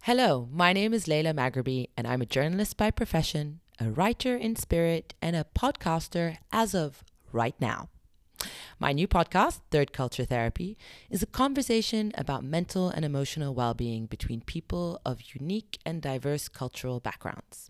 Hello, my name is Layla Maghrabi, and I'm a journalist by profession, a writer in spirit, and a podcaster as of right now. My new podcast, Third Culture Therapy, is a conversation about mental and emotional well being between people of unique and diverse cultural backgrounds.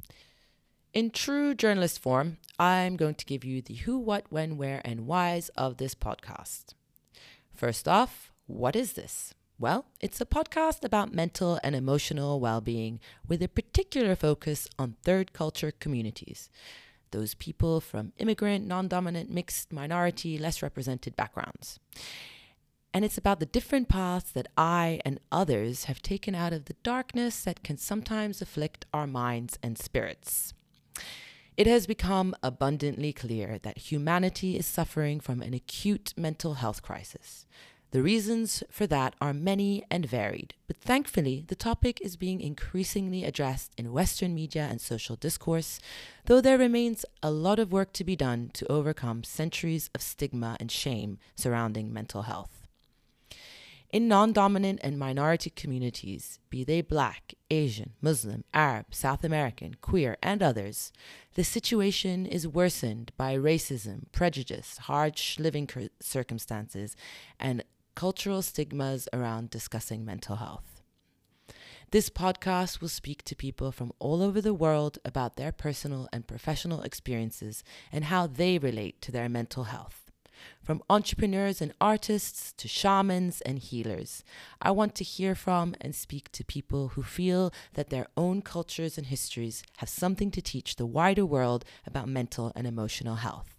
In true journalist form, I'm going to give you the who, what, when, where, and whys of this podcast. First off, what is this? Well, it's a podcast about mental and emotional well-being with a particular focus on third culture communities, those people from immigrant, non-dominant, mixed, minority, less represented backgrounds. And it's about the different paths that I and others have taken out of the darkness that can sometimes afflict our minds and spirits. It has become abundantly clear that humanity is suffering from an acute mental health crisis. The reasons for that are many and varied, but thankfully the topic is being increasingly addressed in Western media and social discourse, though there remains a lot of work to be done to overcome centuries of stigma and shame surrounding mental health. In non-dominant and minority communities, be they Black, Asian, Muslim, Arab, South American, queer, and others, the situation is worsened by racism, prejudice, harsh living circumstances, and cultural stigmas around discussing mental health. This podcast will speak to people from all over the world about their personal and professional experiences and how they relate to their mental health. From entrepreneurs and artists to shamans and healers, I want to hear from and speak to people who feel that their own cultures and histories have something to teach the wider world about mental and emotional health.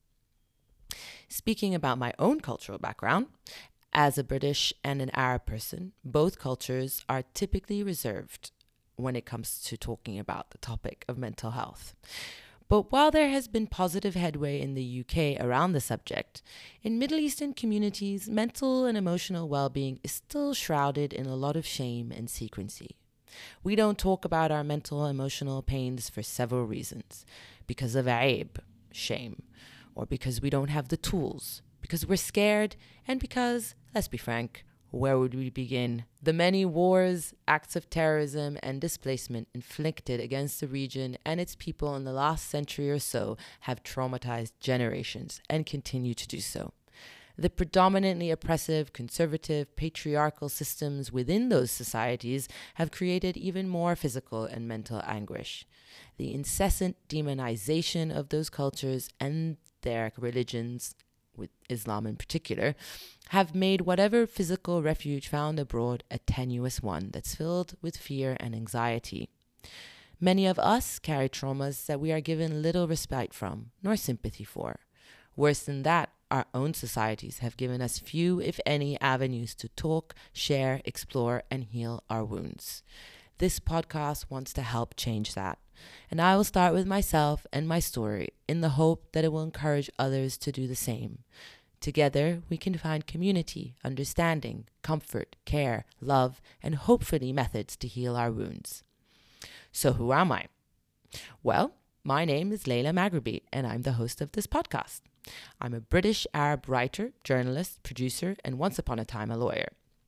Speaking about my own cultural background, as a British and an Arab person, both cultures are typically reserved when it comes to talking about the topic of mental health. But while there has been positive headway in the UK around the subject, in Middle Eastern communities, mental and emotional well-being is still shrouded in a lot of shame and secrecy. We don't talk about our mental and emotional pains for several reasons. Because of aib, shame, or because we don't have the tools, because we're scared, and because, let's be frank, where would we begin? The many wars, acts of terrorism, and displacement inflicted against the region and its people in the last century or so have traumatized generations and continue to do so. The predominantly oppressive, conservative, patriarchal systems within those societies have created even more physical and mental anguish. The incessant demonization of those cultures and their religions, with Islam in particular, have made whatever physical refuge found abroad a tenuous one that's filled with fear and anxiety. Many of us carry traumas that we are given little respite from, nor sympathy for. Worse than that, our own societies have given us few, if any, avenues to talk, share, explore, and heal our wounds. This podcast wants to help change that. And I will start with myself and my story in the hope that it will encourage others to do the same. Together, we can find community, understanding, comfort, care, love, and hopefully methods to heal our wounds. So who am I? Well, my name is Layla Maghrabi, and I'm the host of this podcast. I'm a British Arab writer, journalist, producer, and once upon a time a lawyer.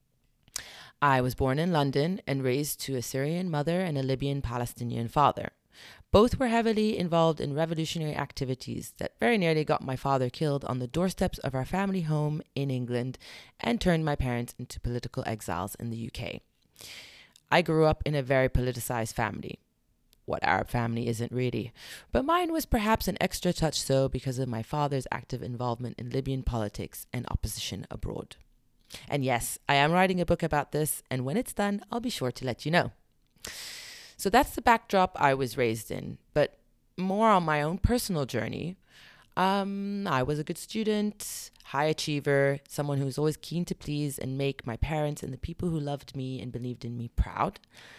I was born in London and raised to a Syrian mother and a Libyan Palestinian father. Both were heavily involved in revolutionary activities that very nearly got my father killed on the doorsteps of our family home in England and turned my parents into political exiles in the UK. I grew up in a very politicized family. What Arab family isn't really? But mine was perhaps an extra touch so because of my father's active involvement in Libyan politics and opposition abroad. And yes, I am writing a book about this, and when it's done, I'll be sure to let you know. So that's the backdrop I was raised in. But more on my own personal journey, I was a good student, high achiever, someone who was always keen to please and make my parents and the people who loved me and believed in me proud.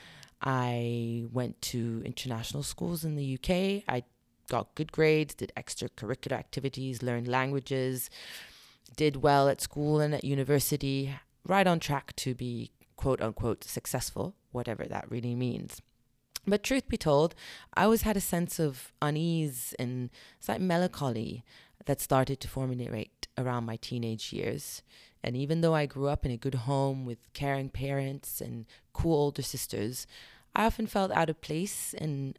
I went to international schools in the UK. I got good grades, did extracurricular activities, learned languages, did well at school and at university, right on track to be quote unquote successful, whatever that really means. But truth be told, I always had a sense of unease and slight melancholy that started to formulate around my teenage years. And even though I grew up in a good home with caring parents and cool older sisters, I often felt out of place and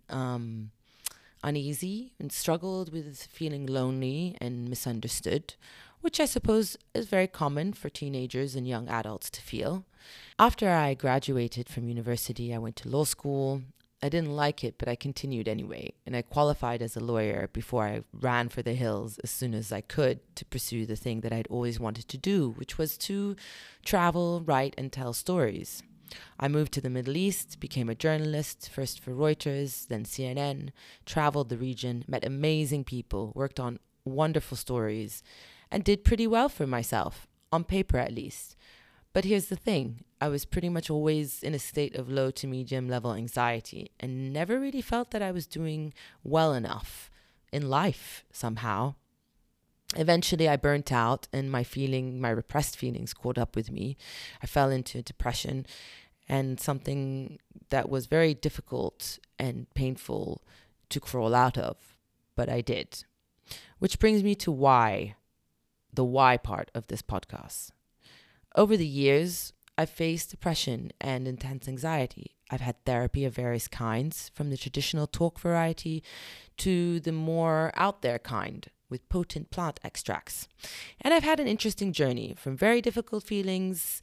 uneasy and struggled with feeling lonely and misunderstood, which I suppose is very common for teenagers and young adults to feel. After I graduated from university, I went to law school. I didn't like it, but I continued anyway, and I qualified as a lawyer before I ran for the hills as soon as I could to pursue the thing that I'd always wanted to do, which was to travel, write, and tell stories. I moved to the Middle East, became a journalist, first for Reuters, then CNN, traveled the region, met amazing people, worked on wonderful stories, and did pretty well for myself, on paper at least. But here's the thing, I was pretty much always in a state of low to medium level anxiety and never really felt that I was doing well enough in life somehow. Eventually I burnt out and my repressed feelings caught up with me. I fell into depression and something that was very difficult and painful to crawl out of, but I did. Which brings me to the why part of this podcast. Over the years, I've faced depression and intense anxiety. I've had therapy of various kinds, from the traditional talk variety to the more out there kind with potent plant extracts. And I've had an interesting journey from very difficult feelings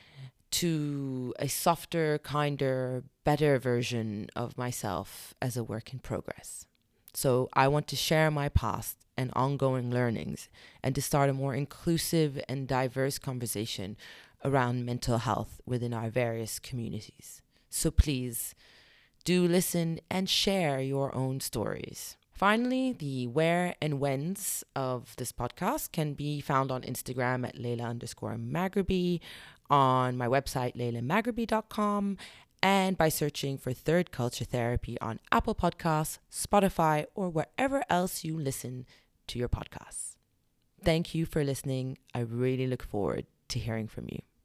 to a softer, kinder, better version of myself as a work in progress. So I want to share my past and ongoing learnings and to start a more inclusive and diverse conversation around mental health within our various communities. So please do listen and share your own stories. Finally, the where and whens of this podcast can be found on Instagram at Layla_Maghribi, on my website, laylamaghribi.com, and by searching for Third Culture Therapy on Apple Podcasts, Spotify, or wherever else you listen to your podcasts. Thank you for listening. I really look forward to hearing from you.